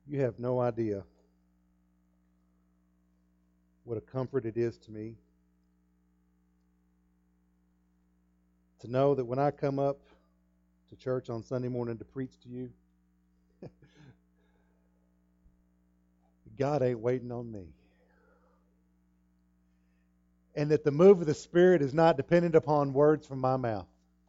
You have no idea what a comfort it is to me to know that when I come up to church on Sunday morning to preach to you, God ain't waiting on me. And that the move of the Spirit is not dependent upon words from my mouth.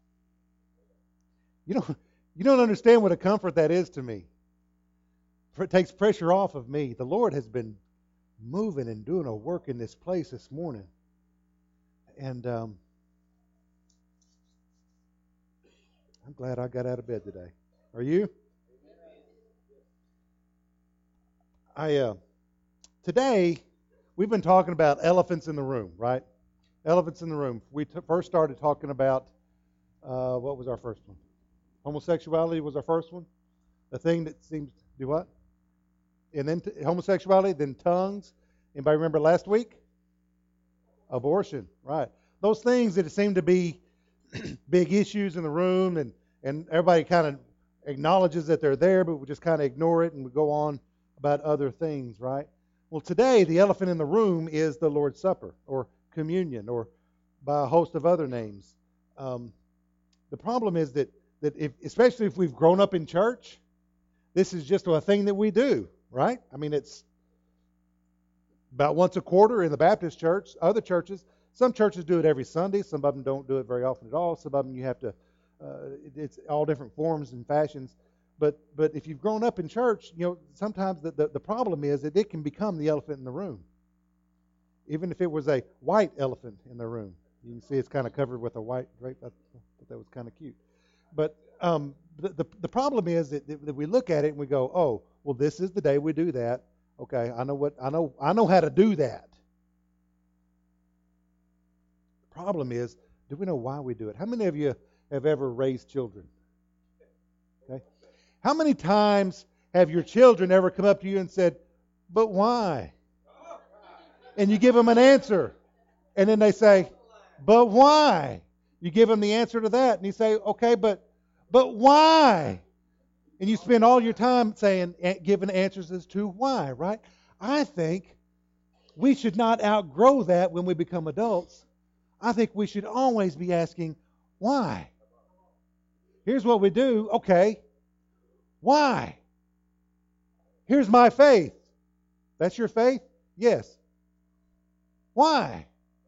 You don't understand what a comfort that is to me. It takes pressure off of me. The Lord has been moving and doing a work in this place this morning. And I'm glad I got out of bed today. Are you? Today, we've been talking about elephants in the room, right? Elephants in the room. We first started talking about, what was our first one? Homosexuality was our first one. The thing that seems to do what? And then homosexuality, then tongues. Anybody remember last week? Abortion, right. Those things that seem to be big issues in the room, and everybody kind of acknowledges that they're there, but we just kind of ignore it and we go on about other things, right? Well, today, the elephant in the room is the Lord's Supper, or communion, or by a host of other names. The problem is that especially if we've grown up in church, this is just a thing that we do, right? I mean, it's about once a quarter in the Baptist church. Other churches, some churches do it every Sunday. Some of them don't do it very often at all. Some of them you have to, it's all different forms and fashions. But if you've grown up in church, sometimes the problem is that it can become the elephant in the room. Even if it was a white elephant in the room. You can see it's kind of covered with a white drape. I thought that was kind of cute. But the problem is that we look at it and we go, oh, well, this is the day we do that. Okay, I know how to do that. The problem is, do we know why we do it? How many of you have ever raised children? Okay. How many times have your children ever come up to you and said, but why? And you give them an answer. And then they say, but why? You give them the answer to that. And you say, okay, but why? And you spend all your time giving answers as to why, right? I think we should not outgrow that when we become adults. I think we should always be asking, why? Here's what we do. Okay, why? Here's my faith. That's your faith? Yes. Why?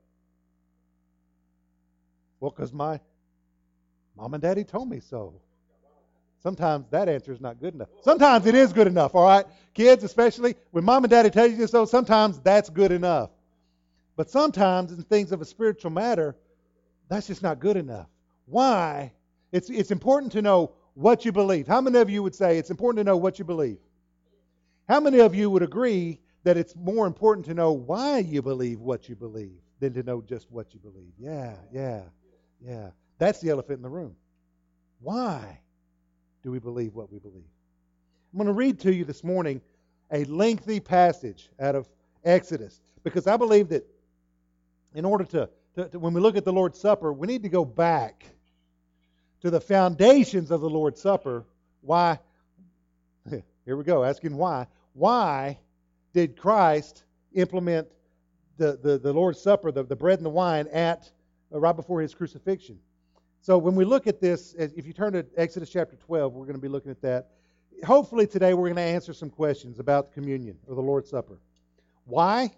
Well, because my mom and daddy told me so. Sometimes that answer is not good enough. Sometimes it is good enough, all right? Kids, especially, when mom and daddy tell you so, sometimes that's good enough. But sometimes in things of a spiritual matter, that's just not good enough. Why? It's important to know what you believe. How many of you would say it's important to know what you believe? How many of you would agree that it's more important to know why you believe what you believe than to know just what you believe? Yeah. That's the elephant in the room. Why do we believe what we believe? I'm going to read to you this morning a lengthy passage out of Exodus, because I believe that in order to when we look at the Lord's Supper, we need to go back to the foundations of the Lord's Supper. Why? Here we go, asking why. Why did Christ implement the Lord's Supper, the bread and the wine, right before His crucifixion? So when we look at this, if you turn to Exodus chapter 12, we're going to be looking at that. Hopefully today we're going to answer some questions about communion or the Lord's Supper. Why?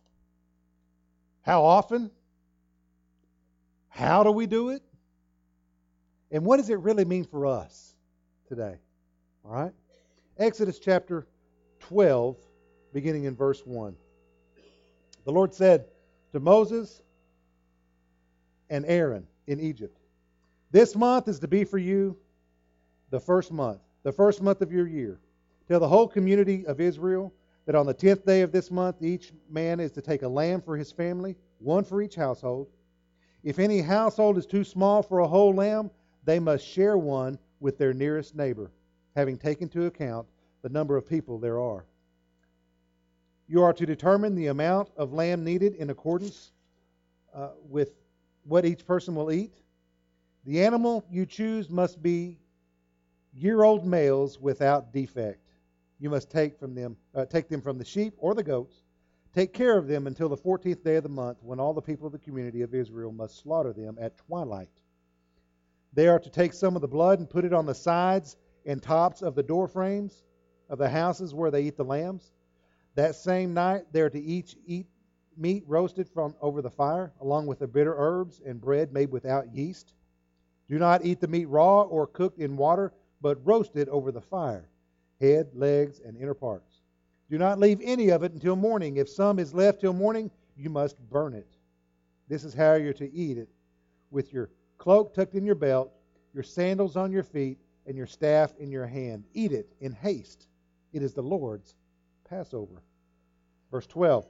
How often? How do we do it? And what does it really mean for us today? All right? Exodus chapter 12, beginning in verse 1. The Lord said to Moses and Aaron in Egypt, "This month is to be for you the first month of your year. Tell the whole community of Israel that on the 10th day of this month, each man is to take a lamb for his family, one for each household. If any household is too small for a whole lamb, they must share one with their nearest neighbor, having taken into account the number of people there are. You are to determine the amount of lamb needed in accordance with what each person will eat. The animal you choose must be year-old males without defect. You must take them from the sheep or the goats. Take care of them until the 14th day of the month, when all the people of the community of Israel must slaughter them at twilight. They are to take some of the blood and put it on the sides and tops of the door frames of the houses where they eat the lambs. That same night they are to each eat meat roasted from over the fire, along with the bitter herbs and bread made without yeast. Do not eat the meat raw or cooked in water, but roasted over the fire, head, legs, and inner parts. Do not leave any of it until morning. If some is left till morning, you must burn it. This is how you're to eat it, with your cloak tucked in your belt, your sandals on your feet, and your staff in your hand. Eat it in haste. It is the Lord's Passover. Verse 12.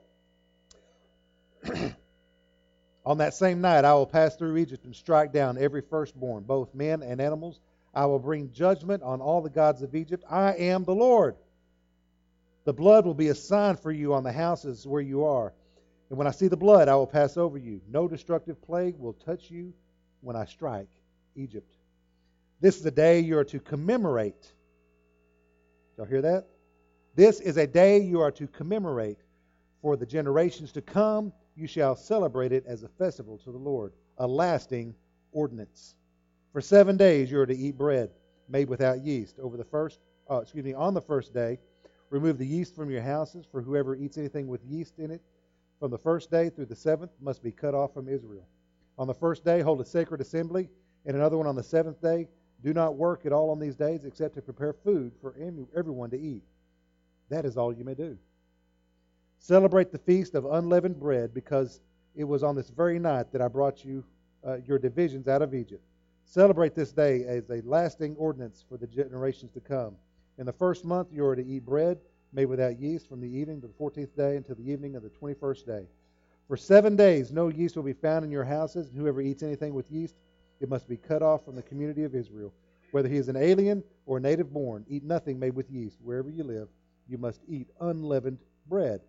On that same night I will pass through Egypt and strike down every firstborn, both men and animals. I will bring judgment on all the gods of Egypt. I am the Lord. The blood will be a sign for you on the houses where you are. And when I see the blood, I will pass over you. No destructive plague will touch you when I strike Egypt. This is a day you are to commemorate. Y'all hear that? This is a day you are to commemorate. For the generations to come, you shall celebrate it as a festival to the Lord, a lasting ordinance. For 7 days you are to eat bread made without yeast. On the first day, remove the yeast from your houses, for whoever eats anything with yeast in it from the first day through the 7th must be cut off from Israel. On the first day, hold a sacred assembly, and another one on the 7th day. Do not work at all on these days except to prepare food for everyone to eat. That is all you may do. Celebrate the feast of unleavened bread, because it was on this very night that I brought you your divisions out of Egypt. Celebrate this day as a lasting ordinance for the generations to come. In the first month you are to eat bread made without yeast from the evening to the 14th day until the evening of the 21st day. For 7 days no yeast will be found in your houses, and whoever eats anything with yeast, it must be cut off from the community of Israel. Whether he is an alien or a native born, eat nothing made with yeast. Wherever you live, you must eat unleavened bread.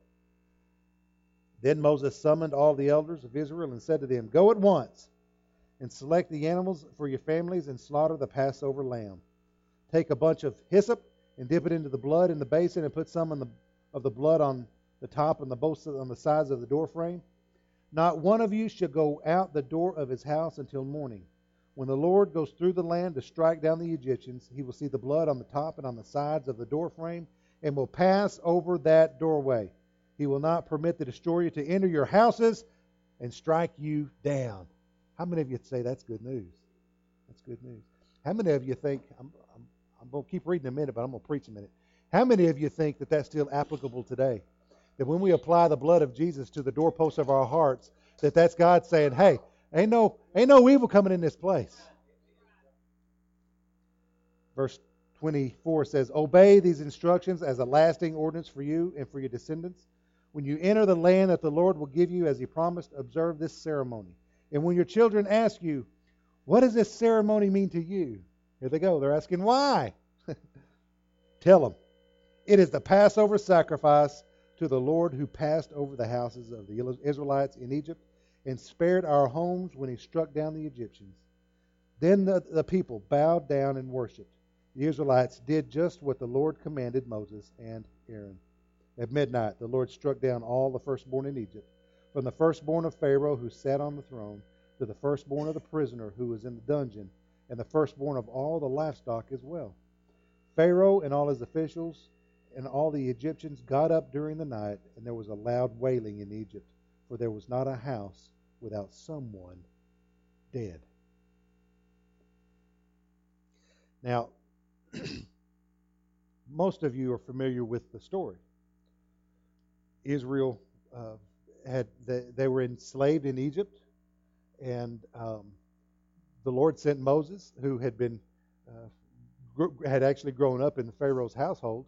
Then Moses summoned all the elders of Israel and said to them, Go at once and select the animals for your families and slaughter the Passover lamb. Take a bunch of hyssop and dip it into the blood in the basin, and put some of the blood on the top and both on the sides of the door frame. Not one of you shall go out the door of his house until morning. When the Lord goes through the land to strike down the Egyptians, he will see the blood on the top and on the sides of the door frame, and will pass over that doorway. He will not permit the destroyer to enter your houses and strike you down. How many of you say that's good news? That's good news. How many of you think, I'm going to keep reading in a minute, but I'm going to preach a minute. How many of you think that that's still applicable today? That when we apply the blood of Jesus to the doorposts of our hearts, that's God saying, hey, ain't no evil coming in this place. Verse 24 says, Obey these instructions as a lasting ordinance for you and for your descendants. When you enter the land that the Lord will give you as he promised, observe this ceremony. And when your children ask you, what does this ceremony mean to you? Here they go. They're asking why. Tell them. It is the Passover sacrifice to the Lord who passed over the houses of the Israelites in Egypt and spared our homes when he struck down the Egyptians. Then the people bowed down and worshipped. The Israelites did just what the Lord commanded Moses and Aaron. At midnight, the Lord struck down all the firstborn in Egypt, from the firstborn of Pharaoh who sat on the throne to the firstborn of the prisoner who was in the dungeon, and the firstborn of all the livestock as well. Pharaoh and all his officials and all the Egyptians got up during the night, and there was a loud wailing in Egypt, for there was not a house without someone dead. Now, most of you are familiar with the story. Israel they were enslaved in Egypt, and the Lord sent Moses, who had actually grown up in Pharaoh's household.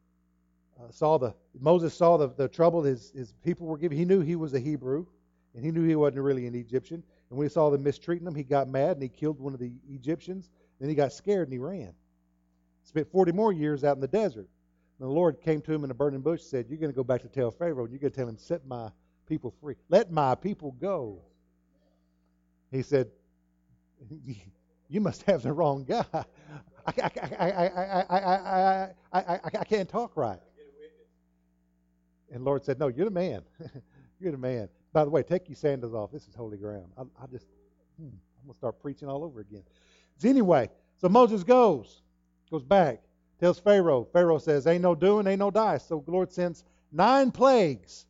Moses saw the trouble his people were giving. He knew he was a Hebrew, and he knew he wasn't really an Egyptian. And when he saw them mistreating him, he got mad and he killed one of the Egyptians. Then he got scared and he ran. Spent 40 more years out in the desert. And the Lord came to him in a burning bush and said, You're going to go back to tell Pharaoh, and you're going to tell him, set my people free. Let my people go. He said, You must have the wrong guy. I can't talk right. And the Lord said, no, you're the man. You're the man. By the way, take your sandals off. This is holy ground. I'm going to start preaching all over again. So anyway, so Moses goes back, tells Pharaoh. Pharaoh says, ain't no doing, ain't no die. So the Lord sends 9 plagues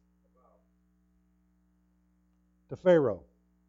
to Pharaoh.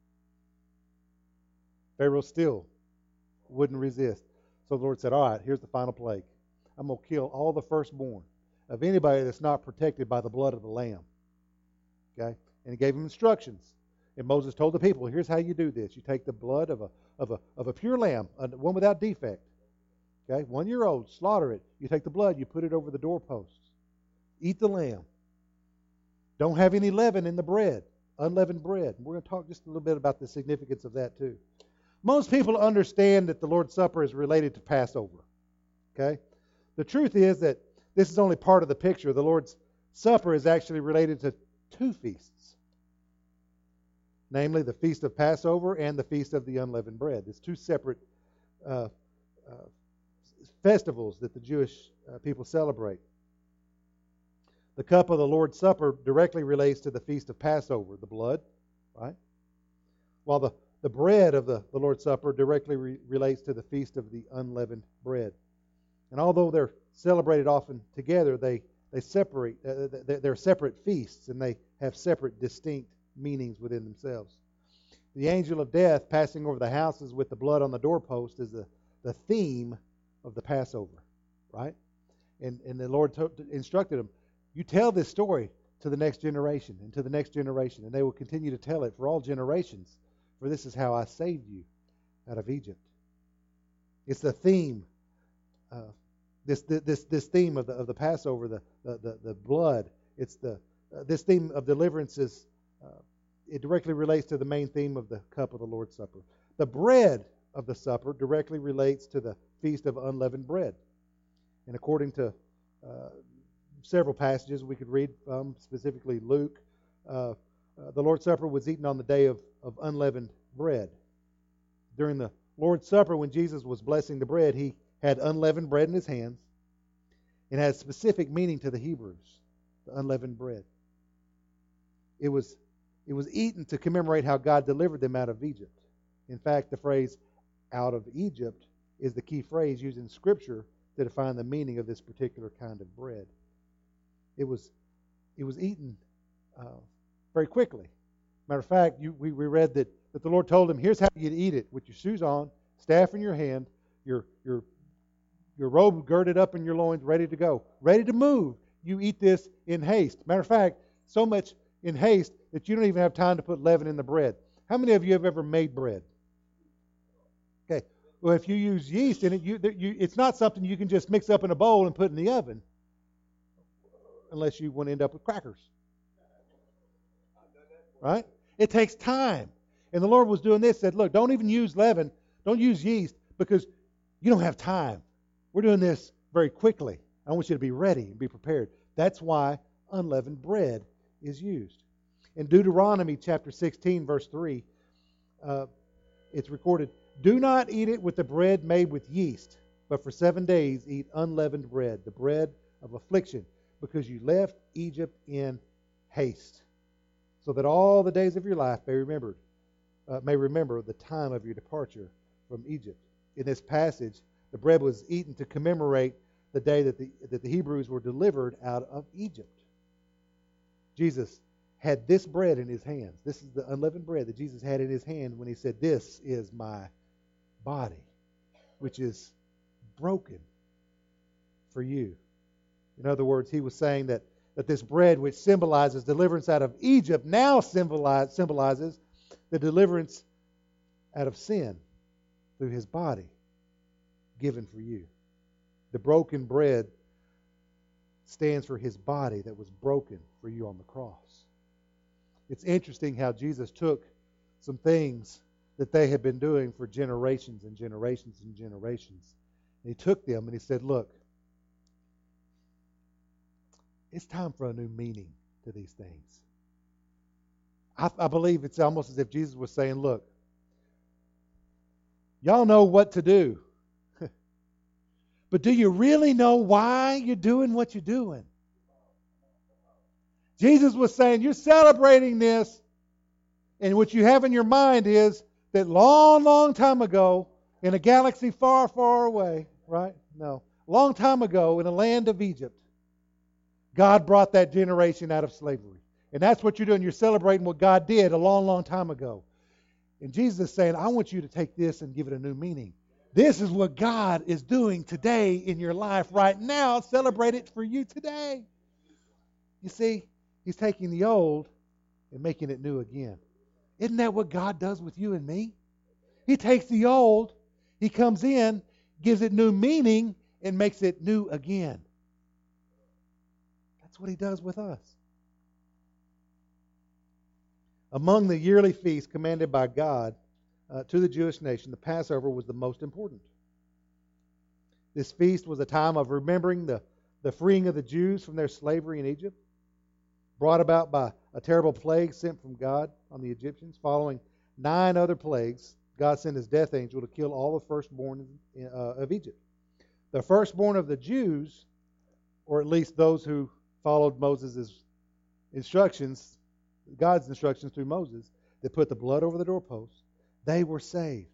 Pharaoh still wouldn't resist. So the Lord said, all right, here's the final plague. I'm going to kill all the firstborn of anybody that's not protected by the blood of the Lamb. Okay? And he gave them instructions. And Moses told the people, here's how you do this. You take the blood of a pure lamb, one without defect. Okay? 1 year old, slaughter it. You take the blood, you put it over the doorposts. Eat the lamb. Don't have any leaven in the bread, unleavened bread. And we're going to talk just a little bit about the significance of that too. Most people understand that the Lord's Supper is related to Passover. Okay? The truth is that this is only part of the picture. The Lord's Supper is actually related to 2 feasts. Namely, the Feast of Passover and the Feast of the Unleavened Bread. There's 2 separate festivals that the Jewish people celebrate. The cup of the Lord's Supper directly relates to the Feast of Passover, the blood, right? While the bread of the Lord's Supper directly relates to the Feast of the Unleavened Bread. And although they're celebrated often together, they separate. They're separate feasts, and they have separate, distinct meanings within themselves. The angel of death passing over the houses with the blood on the doorpost is the theme of the Passover, right? And the Lord instructed them, you tell this story to the next generation and to the next generation, and they will continue to tell it for all generations, for this is how I saved you out of Egypt. It's the theme, this theme of the Passover, the blood. It's this theme of deliverances. It directly relates to the main theme of the cup of the Lord's Supper. The bread of the supper directly relates to the Feast of Unleavened Bread. And according to several passages we could read from, specifically Luke, the Lord's Supper was eaten on the day of unleavened bread. During the Lord's Supper, when Jesus was blessing the bread, he had unleavened bread in his hands. It has specific meaning to the Hebrews, the unleavened bread. It was eaten to commemorate how God delivered them out of Egypt. In fact, the phrase out of Egypt is the key phrase used in Scripture to define the meaning of this particular kind of bread. It was eaten very quickly. Matter of fact, we read that the Lord told him, here's how you eat it, with your shoes on, staff in your hand, your robe girded up in your loins, ready to go, ready to move. You eat this in haste. Matter of fact, so much in haste that you don't even have time to put leaven in the bread. How many of you have ever made bread? Okay. Well, if you use yeast in it, it's not something you can just mix up in a bowl and put in the oven, unless you want to end up with crackers. Right? It takes time. And the Lord was doing this, said, look, don't even use leaven, don't use yeast, because you don't have time. We're doing this very quickly. I want you to be ready and be prepared. That's why unleavened bread is used. In Deuteronomy chapter 16, verse 3, it's recorded, do not eat it with the bread made with yeast, but for 7 days eat unleavened bread, the bread of affliction, because you left Egypt in haste, so that all the days of your life may remember the time of your departure from Egypt. In this passage, the bread was eaten to commemorate the day that the Hebrews were delivered out of Egypt. Jesus had this bread in his hands. This is the unleavened bread that Jesus had in his hand when he said, this is my body, which is broken for you. In other words, he was saying that this bread, which symbolizes deliverance out of Egypt, now symbolizes the deliverance out of sin through his body given for you. The broken bread stands for his body that was broken for you on the cross. It's interesting how Jesus took some things that they had been doing for generations and generations and generations. And he took them and he said, look, it's time for a new meaning to these things. I believe it's almost as if Jesus was saying, look, y'all know what to do. But do you really know why you're doing what you're doing? Jesus was saying, you're celebrating this, and what you have in your mind is that long, long time ago, in a galaxy far, far away, right? No. Long time ago, in a land of Egypt, God brought that generation out of slavery. And that's what you're doing. You're celebrating what God did a long, long time ago. And Jesus is saying, I want you to take this and give it a new meaning. This is what God is doing today in your life right now. Celebrate it for you today. You see, He's taking the old and making it new again. Isn't that what God does with you and me? He takes the old, He comes in, gives it new meaning, and makes it new again. That's what He does with us. Among the yearly feasts commanded by God to the Jewish nation, the Passover was the most important. This feast was a time of remembering the freeing of the Jews from their slavery in Egypt, brought about by a terrible plague sent from God on the Egyptians. Following 9 other plagues, God sent His death angel to kill all the firstborn of Egypt. The firstborn of the Jews, or at least those who followed Moses' instructions, God's instructions through Moses, that put the blood over the doorposts, they were saved.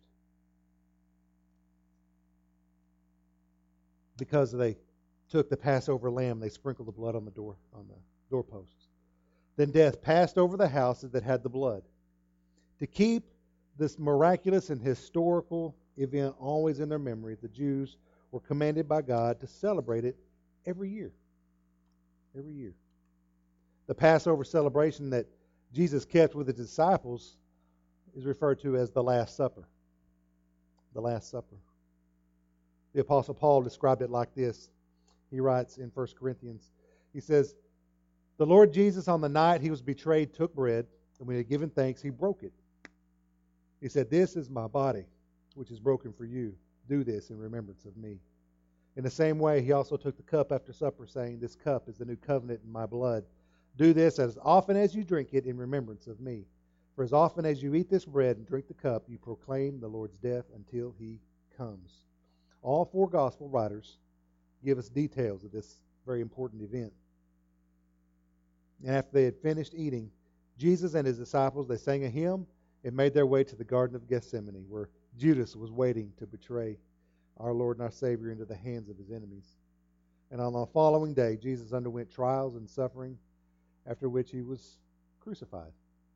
Because they took the Passover lamb, they sprinkled the blood on the doorposts. Then death passed over the houses that had the blood. To keep this miraculous and historical event always in their memory, the Jews were commanded by God to celebrate it every year. Every year. The Passover celebration that Jesus kept with His disciples is referred to as the Last Supper. The Last Supper. The Apostle Paul described it like this. He writes in 1 Corinthians, he says, the Lord Jesus, on the night He was betrayed, took bread, and when He had given thanks, He broke it. He said, this is my body, which is broken for you. Do this in remembrance of me. In the same way, He also took the cup after supper, saying, this cup is the new covenant in my blood. Do this as often as you drink it in remembrance of me. For as often as you eat this bread and drink the cup, you proclaim the Lord's death until He comes. All 4 gospel writers give us details of this very important event. And after they had finished eating, Jesus and His disciples, they sang a hymn and made their way to the Garden of Gethsemane, where Judas was waiting to betray our Lord and our Savior into the hands of His enemies. And on the following day, Jesus underwent trials and suffering, after which He was crucified.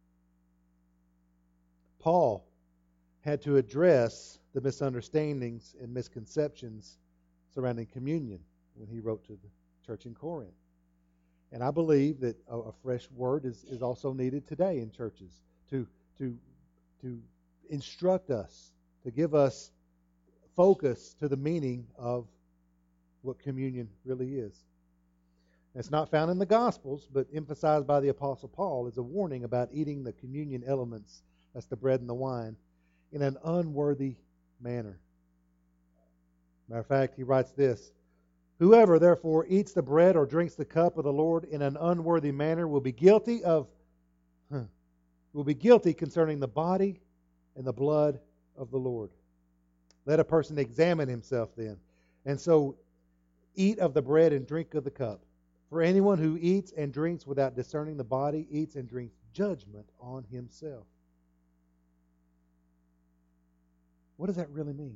Paul had to address the misunderstandings and misconceptions surrounding communion when he wrote to the church in Corinth. And I believe that a fresh word is also needed today in churches to instruct us, to give us focus to the meaning of what communion really is. It's not found in the Gospels, but emphasized by the Apostle Paul as a warning about eating the communion elements, that's the bread and the wine, in an unworthy manner. Matter of fact, he writes this, whoever therefore eats the bread or drinks the cup of the Lord in an unworthy manner will be guilty concerning the body and the blood of the Lord. Let a person examine himself then, and so eat of the bread and drink of the cup. For anyone who eats and drinks without discerning the body eats and drinks judgment on himself. What does that really mean?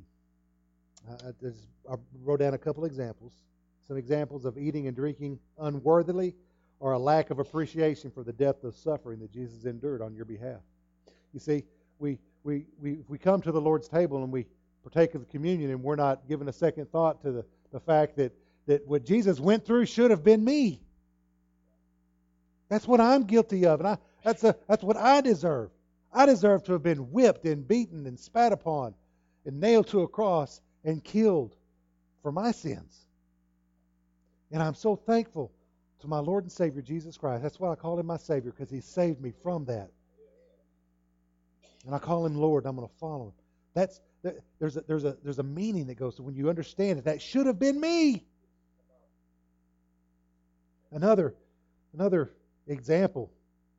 I wrote down a couple examples. Some examples of eating and drinking unworthily or a lack of appreciation for the depth of suffering that Jesus endured on your behalf. You see, we come to the Lord's table and we partake of the communion and we're not giving a second thought to the fact that what Jesus went through should have been me. That's what I'm guilty of, and that's what I deserve. I deserve to have been whipped and beaten and spat upon and nailed to a cross and killed for my sins. And I'm so thankful to my Lord and Savior, Jesus Christ. That's why I call Him my Savior, because He saved me from that. And I call Him Lord, and I'm going to follow Him. There's a meaning that goes to when you understand it. That should have been me. Another example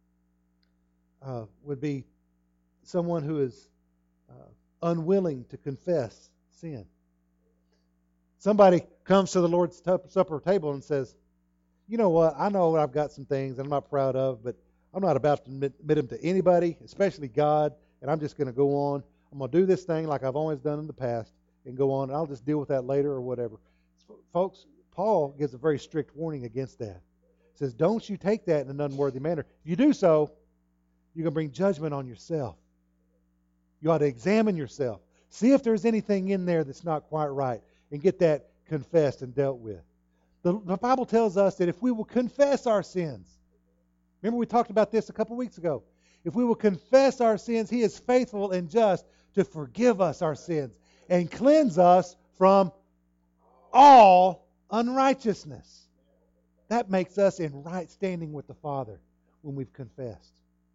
would be someone who is unwilling to confess sin. Somebody comes to the Lord's Supper table and says, you know what, I know I've got some things I'm not proud of, but I'm not about to admit them to anybody, especially God, and I'm just going to go on. I'm going to do this thing like I've always done in the past and go on, and I'll just deal with that later or whatever. Folks, Paul gives a very strict warning against that. He says, don't you take that in an unworthy manner. If you do so, you're going to bring judgment on yourself. You ought to examine yourself. See if there's anything in there that's not quite right and get that confessed and dealt with. The Bible tells us that if we will confess our sins, remember we talked about this a couple weeks ago. If we will confess our sins, He is faithful and just to forgive us our sins and cleanse us from all unrighteousness. That makes us in right standing with the Father when we've confessed.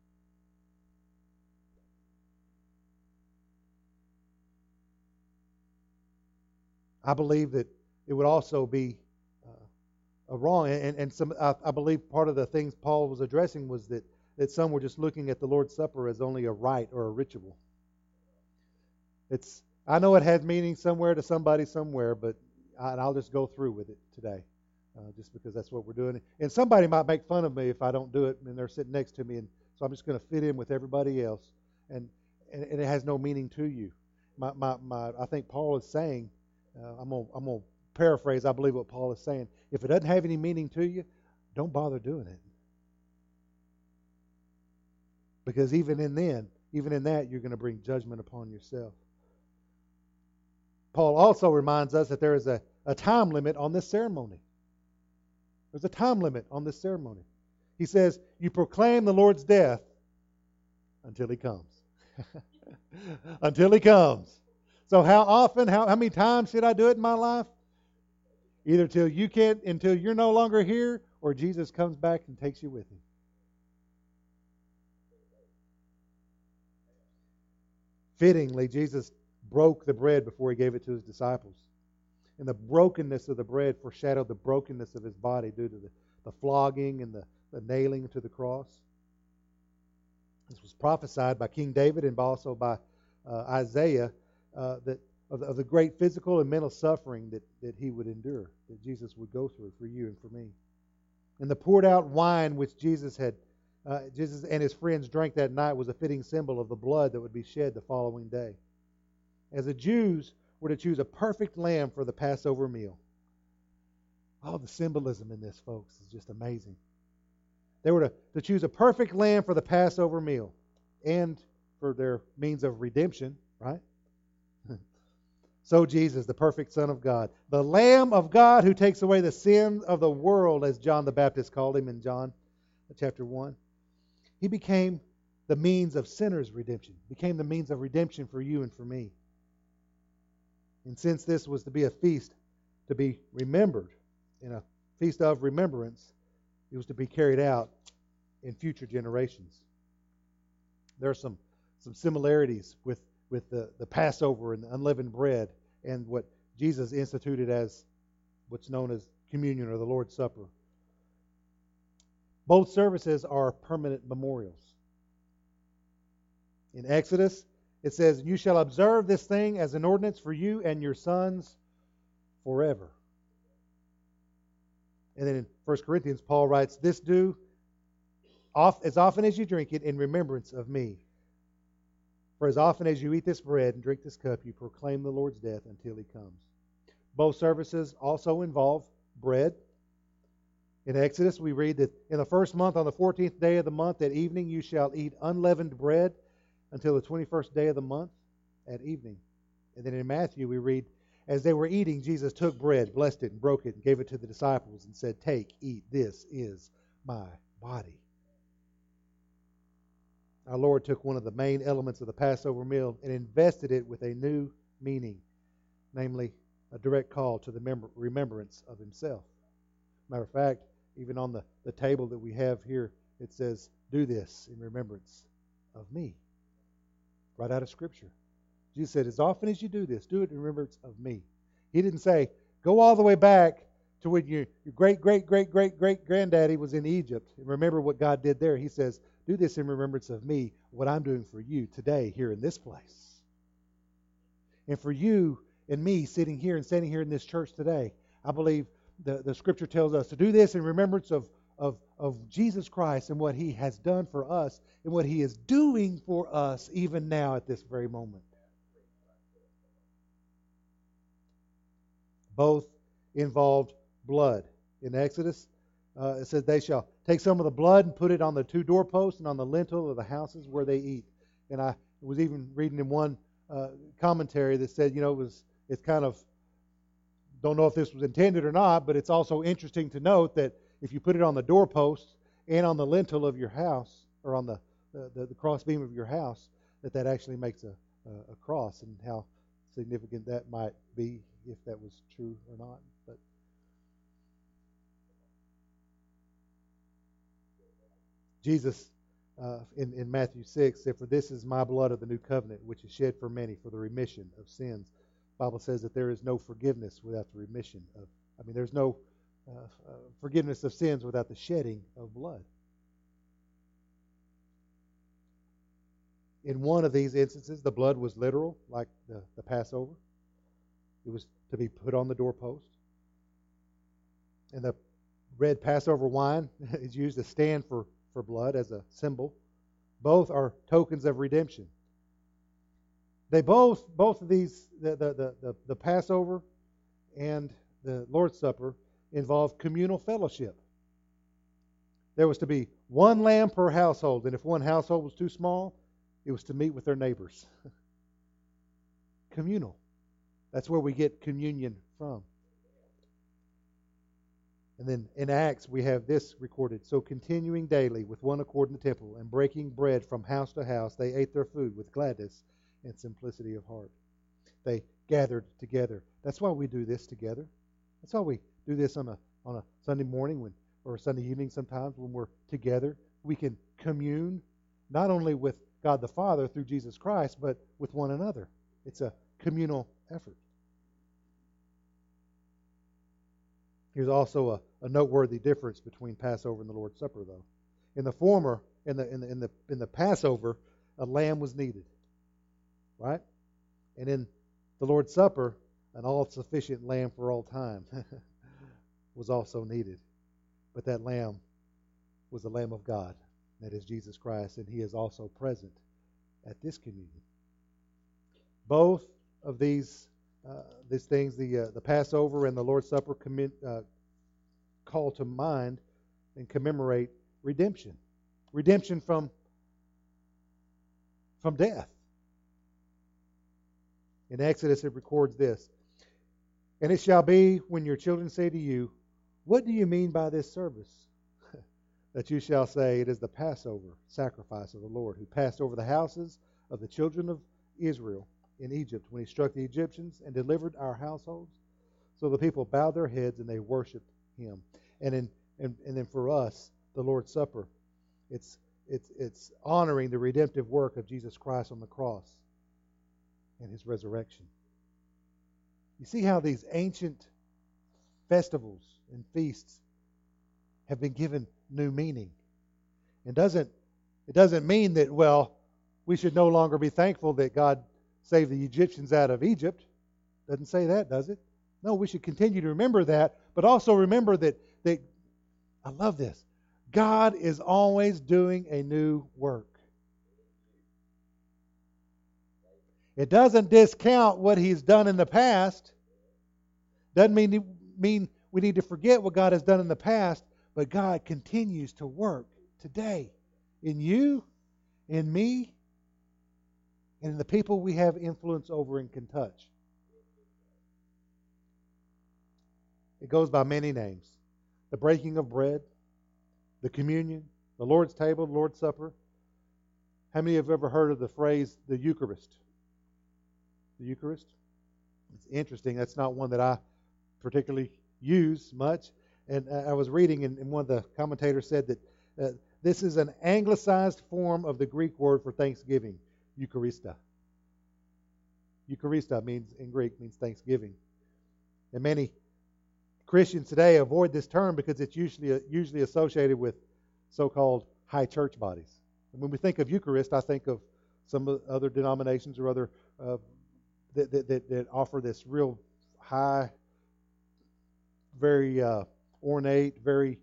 I believe that it would also be a wrong, and some. I believe part of the things Paul was addressing was that some were just looking at the Lord's Supper as only a rite or a ritual. I know it has meaning somewhere to somebody somewhere, but I'll just go through with it today, just because that's what we're doing. And somebody might make fun of me if I don't do it, and they're sitting next to me, and so I'm just going to fit in with everybody else, and it has no meaning to you. I think Paul is saying. I'm gonna paraphrase. I believe what Paul is saying. If it doesn't have any meaning to you, don't bother doing it. Because even in that, you're going to bring judgment upon yourself. Paul also reminds us that there is a time limit on this ceremony. There's a time limit on this ceremony. He says, you proclaim the Lord's death until He comes. Until He comes. So how often, how many times should I do it in my life? Either until you're no longer here, or Jesus comes back and takes you with Him. Fittingly, Jesus broke the bread before He gave it to His disciples. And the brokenness of the bread foreshadowed the brokenness of His body due to the flogging and the nailing to the cross. This was prophesied by King David and also by Isaiah. That of the great physical and mental suffering that He would endure, that Jesus would go through for you and for me. And the poured out wine which Jesus and His friends drank that night was a fitting symbol of the blood that would be shed the following day. As the Jews were to choose a perfect lamb for the Passover meal. Oh, the symbolism in this, folks, is just amazing. They were to choose a perfect lamb for the Passover meal and for their means of redemption, right? So Jesus, the perfect Son of God, the Lamb of God who takes away the sin of the world, as John the Baptist called Him in John chapter 1. He became the means of sinners' redemption, became the means of redemption for you and for me. And since this was to be a feast to be remembered, in a feast of remembrance, it was to be carried out in future generations. There are some similarities with the Passover and the unleavened bread and what Jesus instituted as what's known as communion or the Lord's Supper. Both services are permanent memorials. In Exodus, it says, you shall observe this thing as an ordinance for you and your sons forever. And then in 1 Corinthians, Paul writes, this do as often as you drink it in remembrance of me. For as often as you eat this bread and drink this cup, you proclaim the Lord's death until He comes. Both services also involve bread. In Exodus, we read that in the first month, on the 14th day of the month at evening, you shall eat unleavened bread until the 21st day of the month at evening. And then in Matthew, we read, as they were eating, Jesus took bread, blessed it, and broke it, and gave it to the disciples, and said, take, eat, this is my body. Our Lord took one of the main elements of the Passover meal and invested it with a new meaning, namely a direct call to the remembrance of Himself. Matter of fact, even on the table that we have here, it says, do this in remembrance of me. Right out of Scripture. Jesus said, as often as you do this, do it in remembrance of me. He didn't say, go all the way back to when your great-great-great-great-great-granddaddy was in Egypt and remember what God did there. He says, do this in remembrance of me, what I'm doing for you today here in this place. And for you and me sitting here and standing here in this church today, I believe the Scripture tells us to do this in remembrance of Jesus Christ and what He has done for us and what He is doing for us even now at this very moment. Both involved blood. In Exodus, it says they shall take some of the blood and put it on the two doorposts and on the lintel of the houses where they eat. And I was even reading in one commentary that said, it's kind of, don't know if this was intended or not, but it's also interesting to note that if you put it on the doorpost and on the lintel of your house, or on the cross beam of your house, that actually makes a cross, and how significant that might be if that was true or not. But Jesus, in Matthew 6, said, "For this is my blood of the new covenant, which is shed for many for the remission of sins." The Bible says that there is no forgiveness without the remission of, there's no forgiveness of sins without the shedding of blood. In one of these instances, the blood was literal, like the Passover. It was to be put on the doorpost. And the red Passover wine is used to stand for blood as a symbol. Both are tokens of redemption. They both of these, the Passover and the Lord's Supper, involve communal fellowship. There was to be one lamb per household, and if one household was too small, it was to meet with their neighbors. Communal. That's where we get communion from. And then in Acts, we have this recorded. "So continuing daily with one accord in the temple and breaking bread from house to house, they ate their food with gladness and simplicity of heart." They gathered together. That's why we do this together. That's why we do this on a Sunday morning or a Sunday evening sometimes when we're together. We can commune not only with God the Father through Jesus Christ, but with one another. It's a communal effort. Here's also a noteworthy difference between Passover and the Lord's Supper, though. In the former, in the Passover, a lamb was needed, right? And in the Lord's Supper, an all-sufficient lamb for all time was also needed. But that lamb was the Lamb of God. That is Jesus Christ, and He is also present at this communion. Both of these things, the Passover and the Lord's Supper, call to mind and commemorate redemption. Redemption from death. In Exodus, it records this: "And it shall be when your children say to you, 'What do you mean by this service?' that you shall say, 'It is the Passover sacrifice of the Lord, who passed over the houses of the children of Israel in Egypt when He struck the Egyptians and delivered our households.' So the people bowed their heads and they worshipped Him." And then for us, the Lord's Supper, it's honoring the redemptive work of Jesus Christ on the cross and His resurrection. You see how these ancient festivals and feasts have been given new meaning. It doesn't mean that, we should no longer be thankful that God saved the Egyptians out of Egypt. Doesn't say that, does it? No, we should continue to remember that, but also remember that I love this. God is always doing a new work. It doesn't discount what He's done in the past. Doesn't mean we need to forget what God has done in the past, but God continues to work today in you, in me, and in the people we have influence over and can touch. It goes by many names. The breaking of bread, the communion, the Lord's table, the Lord's Supper. How many have ever heard of the phrase, the Eucharist? The Eucharist? It's interesting. That's not one that I particularly use much. And I was reading, and one of the commentators said that this is an anglicized form of the Greek word for thanksgiving, Eucharista. Eucharista in Greek means thanksgiving. And many Christians today avoid this term because it's usually associated with so-called high church bodies. And when we think of Eucharist, I think of some other denominations or other that offer this real high very ornate, very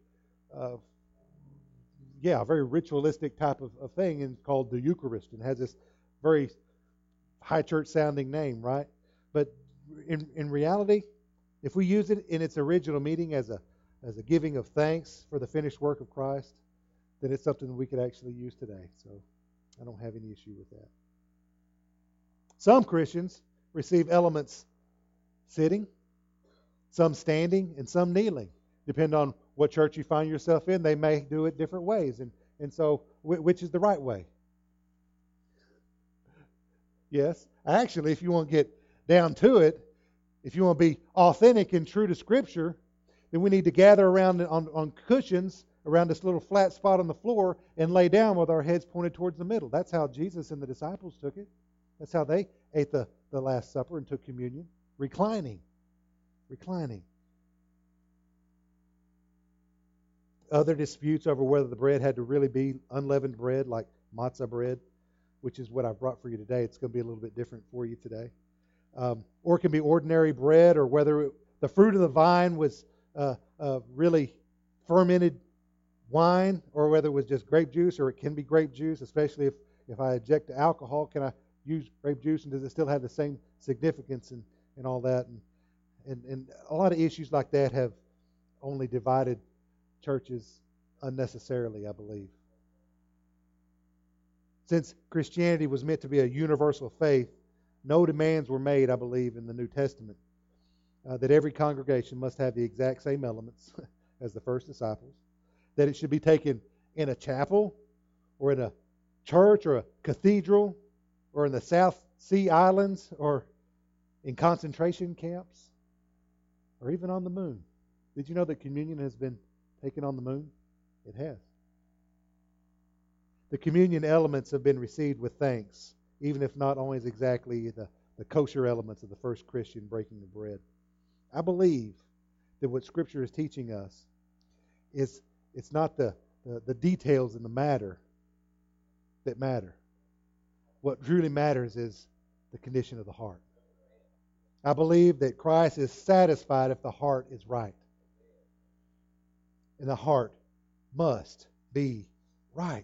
very ritualistic type of thing, and called the Eucharist, and has this very high church sounding name, right? But in reality, if we use it in its original meaning as a giving of thanks for the finished work of Christ, then it's something that we could actually use today. So I don't have any issue with that. Some Christians receive elements sitting, some standing, and some kneeling. Depending on what church you find yourself in, they may do it different ways. And so, which is the right way? Yes. Actually, if you want to get down to it, if you want to be authentic and true to Scripture, then we need to gather around on cushions around this little flat spot on the floor and lay down with our heads pointed towards the middle. That's how Jesus and the disciples took it. That's how they ate the Last Supper and took communion. Reclining. Other disputes over whether the bread had to really be unleavened bread, like matzah bread, which is what I brought for you today. It's going to be a little bit different for you today. Or it can be ordinary bread, or whether the fruit of the vine was really fermented wine, or whether it was just grape juice, or it can be grape juice, especially if I object to alcohol. Can I use grape juice, and does it still have the same significance and all that? And a lot of issues like that have only divided churches unnecessarily, I believe. Since Christianity was meant to be a universal faith, no demands were made, I believe, in the New Testament that every congregation must have the exact same elements as the first disciples, that it should be taken in a chapel or in a church or a cathedral or in the South Sea Islands or in concentration camps or even on the moon. Did you know that communion has been taken on the moon? It has. The communion elements have been received with thanks, even if not always exactly the kosher elements of the first Christian breaking the bread. I believe that what Scripture is teaching us is it's not the details in the matter that matter. What truly matters is the condition of the heart. I believe that Christ is satisfied if the heart is right. And the heart must be right.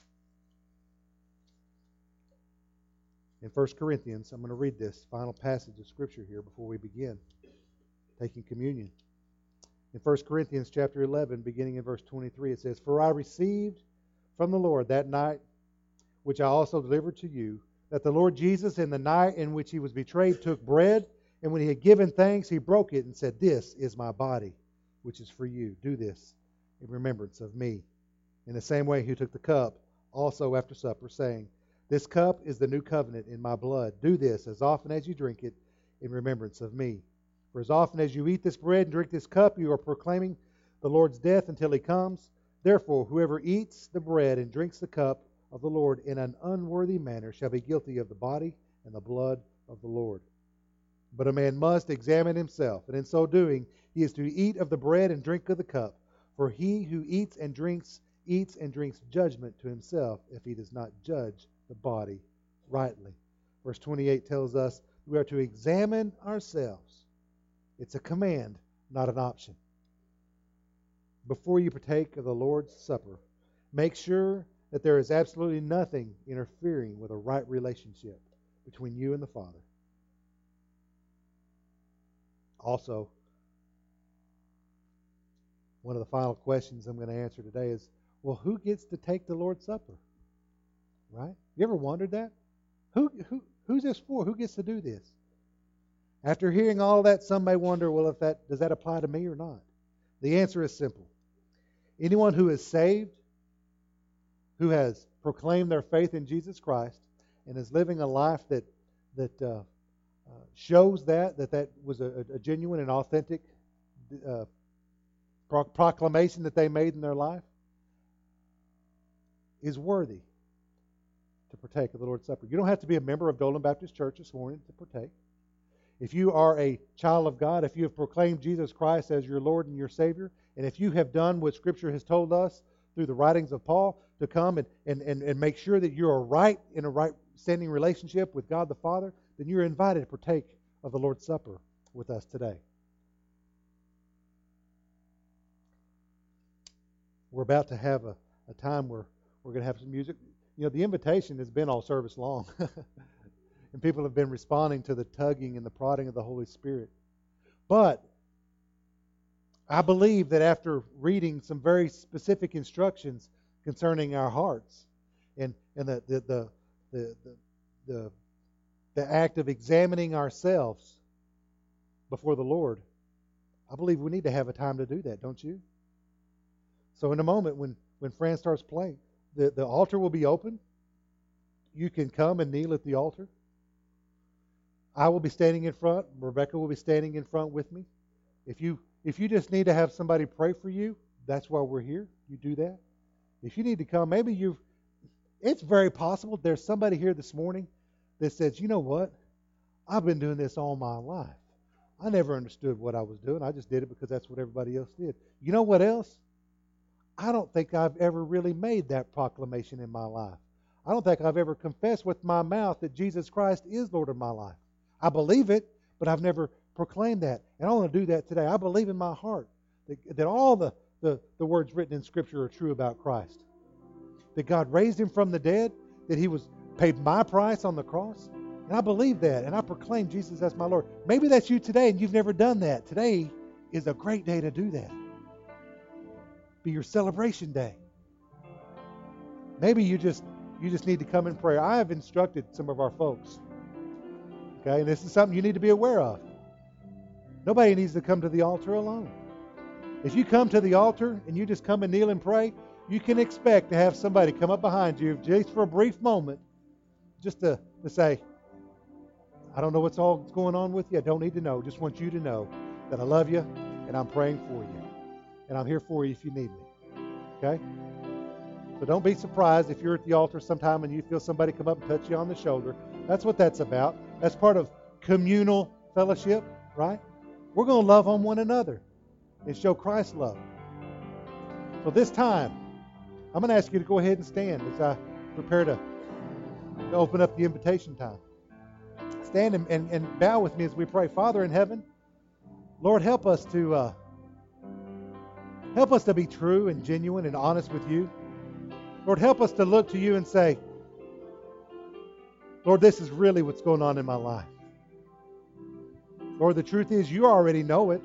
In 1 Corinthians, I'm going to read this final passage of Scripture here before we begin taking communion. In 1 Corinthians chapter 11, beginning in verse 23, it says, "For I received from the Lord that night, which I also delivered to you, that the Lord Jesus, in the night in which he was betrayed, took bread, and when he had given thanks, he broke it and said, 'This is my body, which is for you. Do this in remembrance of me.' In the same way, he took the cup also after supper, saying, 'This cup is the new covenant in my blood. Do this as often as you drink it in remembrance of me. For as often as you eat this bread and drink this cup, you are proclaiming the Lord's death until he comes. Therefore, whoever eats the bread and drinks the cup of the Lord in an unworthy manner shall be guilty of the body and the blood of the Lord. But a man must examine himself, and in so doing, he is to eat of the bread and drink of the cup. For he who eats and drinks judgment to himself if he does not judge the body rightly.'" Verse 28 tells us we are to examine ourselves. It's a command, not an option. Before you partake of the Lord's Supper, make sure that there is absolutely nothing interfering with a right relationship between you and the Father. Also, one of the final questions I'm going to answer today is, well, who gets to take the Lord's Supper? Right? You ever wondered that? Who's this for? Who gets to do this? After hearing all that, some may wonder, well, does that apply to me or not? The answer is simple. Anyone who is saved, who has proclaimed their faith in Jesus Christ, and is living a life that shows that was a genuine and authentic proclamation that they made in their life, is worthy to partake of the Lord's Supper. You don't have to be a member of Dolan Baptist Church this morning to partake. If you are a child of God, if you have proclaimed Jesus Christ as your Lord and your Savior, and if you have done what Scripture has told us through the writings of Paul to come and make sure that you are right in a right standing relationship with God the Father, then you're invited to partake of the Lord's Supper with us today. We're about to have a time where we're going to have some music. You know, the invitation has been all service long. And people have been responding to the tugging and the prodding of the Holy Spirit. But I believe that after reading some very specific instructions concerning our hearts and the act of examining ourselves before the Lord, I believe we need to have a time to do that, don't you? So in a moment when Fran starts playing, the altar will be open. You can come and kneel at the altar. I will be standing in front. Rebecca will be standing in front with me. If you just need to have somebody pray for you, that's why we're here. You do that. If you need to come, it's very possible there's somebody here this morning that says, you know what? I've been doing this all my life. I never understood what I was doing. I just did it because that's what everybody else did. You know what else? I don't think I've ever really made that proclamation in my life. I don't think I've ever confessed with my mouth that Jesus Christ is Lord of my life. I believe it, but I've never proclaimed that. And I want to do that today. I believe in my heart that all the words written in Scripture are true about Christ. That God raised Him from the dead, that He paid my price on the cross. And I believe that, and I proclaim Jesus as my Lord. Maybe that's you today, and you've never done that. Today is a great day to do that. Be your celebration day. Maybe you just need to come in prayer. I have instructed some of our folks. Okay, and this is something you need to be aware of. Nobody needs to come to the altar alone. If you come to the altar and you just come and kneel and pray, you can expect to have somebody come up behind you just for a brief moment, just to say, I don't know what's all going on with you. I don't need to know. Just want you to know that I love you and I'm praying for you. And I'm here for you if you need me. Okay? So don't be surprised if you're at the altar sometime and you feel somebody come up and touch you on the shoulder. That's what that's about. That's part of communal fellowship, right? We're going to love on one another and show Christ's love. So this time, I'm going to ask you to go ahead and stand as I prepare to open up the invitation time. Stand and bow with me as we pray. Father in heaven, Lord, help us to be true and genuine and honest with you. Lord, help us to look to you and say, Lord, this is really what's going on in my life. Lord, the truth is you already know it.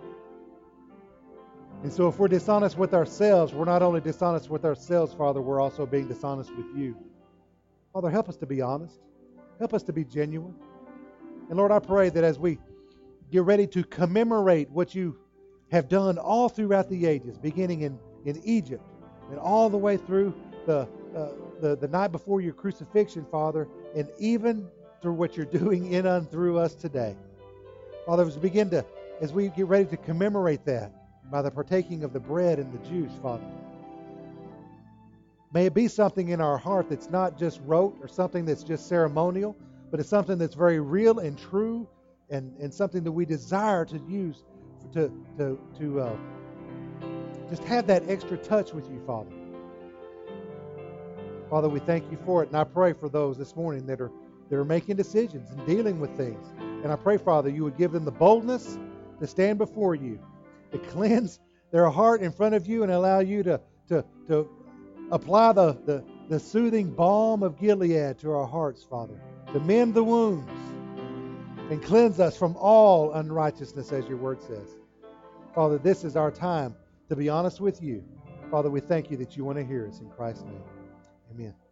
And so if we're dishonest with ourselves, we're not only dishonest with ourselves, Father, we're also being dishonest with you. Father, help us to be honest. Help us to be genuine. And Lord, I pray that as we get ready to commemorate what you have done all throughout the ages, beginning in Egypt and all the way through the night before your crucifixion, Father, and even through what you're doing in and through us today. Father, as we get ready to commemorate that by the partaking of the bread and the juice, Father, may it be something in our heart that's not just rote or something that's just ceremonial, but it's something that's very real and true and something that we desire to use to just have that extra touch with you, Father. Father, we thank you for it, and I pray for those this morning that are making decisions and dealing with things. And I pray, Father, you would give them the boldness to stand before you, to cleanse their heart in front of you and allow you to apply the soothing balm of Gilead to our hearts, Father, to mend the wounds and cleanse us from all unrighteousness, as your word says. Father, this is our time to be honest with you. Father, we thank you that you want to hear us in Christ's name. Amen.